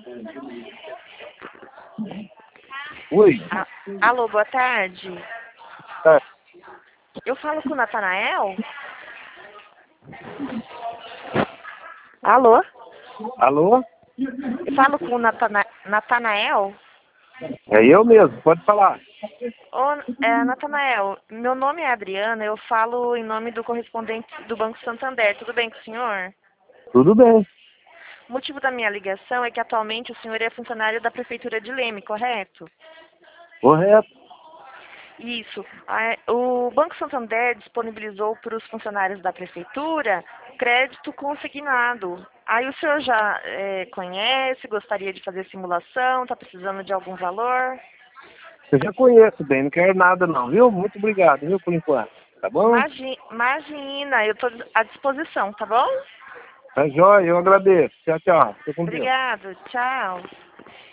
Oi. Alô, boa tarde. É. Eu falo com o Natanael? Alô? Alô? Eu falo com o Natanael? É eu mesmo, pode falar. Natanael, meu nome é Adriana, eu falo em nome do correspondente do Banco Santander. Tudo bem com o senhor? Tudo bem. O motivo da minha ligação é que atualmente o senhor é funcionário da Prefeitura de Leme, correto? Correto. Isso. O Banco Santander disponibilizou para os funcionários da Prefeitura crédito consignado. Aí o senhor já conhece, gostaria de fazer simulação, está precisando de algum valor? Eu já conheço bem, não quero nada não, viu? Muito obrigado, viu, por enquanto. Tá bom? Imagina, eu estou à disposição, tá bom? Tá jóia, eu agradeço. Tchau, tchau. Fica com Deus. Obrigado, tchau.